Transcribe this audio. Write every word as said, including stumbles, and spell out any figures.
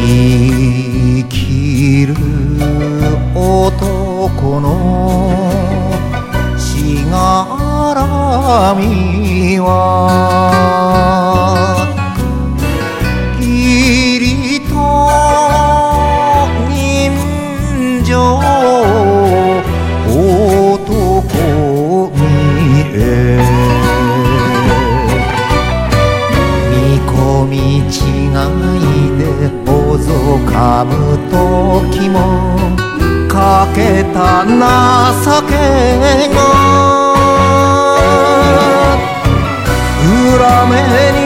生きる男のしがらみは義理と人情男見え見込み違いでおぞかむ時もかけた情けが裏目に